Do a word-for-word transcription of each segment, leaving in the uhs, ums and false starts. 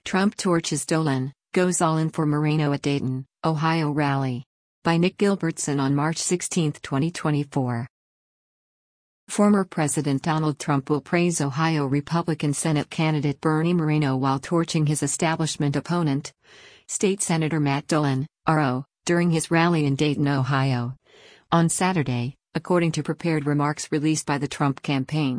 Trump torches Dolan, goes all in for Moreno at Dayton, Ohio rally. By Nick Gilbertson on March sixteenth, twenty twenty-four. Former President Donald Trump will praise Ohio Republican Senate candidate Bernie Moreno while torching his establishment opponent, State Senator Matt Dolan, R O, during his rally in Dayton, Ohio, on Saturday, according to prepared remarks released by the Trump campaign.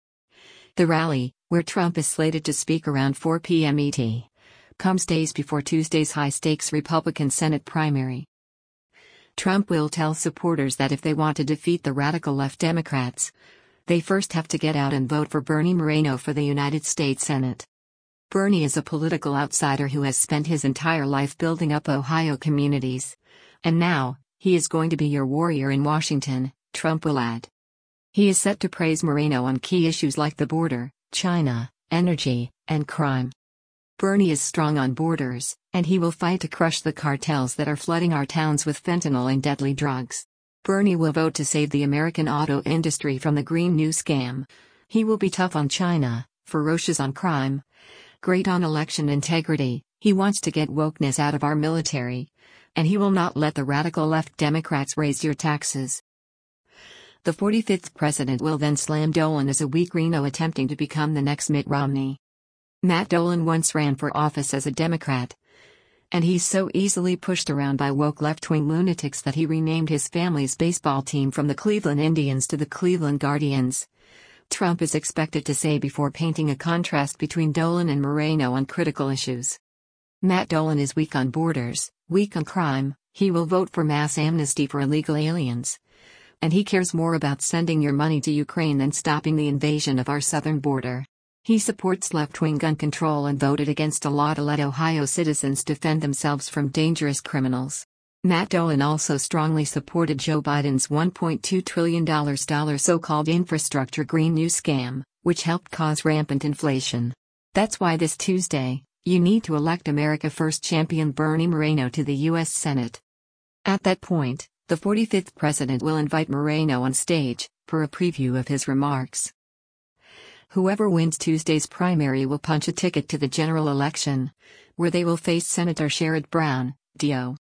The rally, where Trump is slated to speak around four p m E T, comes days before Tuesday's high-stakes Republican Senate primary. Trump will tell supporters that if they want to defeat the radical left Democrats, they first have to get out and vote for Bernie Moreno for the United States Senate. Bernie is a political outsider who has spent his entire life building up Ohio communities. And now, he is going to be your warrior in Washington, Trump will add. He is set to praise Moreno on key issues like the border, China, energy, and crime. Bernie is strong on borders, and he will fight to crush the cartels that are flooding our towns with fentanyl and deadly drugs. Bernie will vote to save the American auto industry from the Green New Scam. He will be tough on China, ferocious on crime, great on election integrity. He wants to get wokeness out of our military, and he will not let the radical left Democrats raise your taxes. The forty-fifth president will then slam Dolan as a weak Reno attempting to become the next Mitt Romney. Matt Dolan once ran for office as a Democrat, and he's so easily pushed around by woke left-wing lunatics that he renamed his family's baseball team from the Cleveland Indians to the Cleveland Guardians. Trump is expected to say before painting a contrast between Dolan and Moreno on critical issues. Matt Dolan is weak on borders, weak on crime. He will vote for mass amnesty for illegal aliens. And he cares more about sending your money to Ukraine than stopping the invasion of our southern border. He supports left-wing gun control and voted against a law to let Ohio citizens defend themselves from dangerous criminals. Matt Dolan also strongly supported Joe Biden's one point two trillion dollars so-called infrastructure Green New Scam, which helped cause rampant inflation. That's why this Tuesday, you need to elect America First champion Bernie Moreno to the U S Senate. At that point, the forty-fifth president will invite Moreno on stage, for a preview of his remarks. Whoever wins Tuesday's primary will punch a ticket to the general election, where they will face Senator Sherrod Brown, D O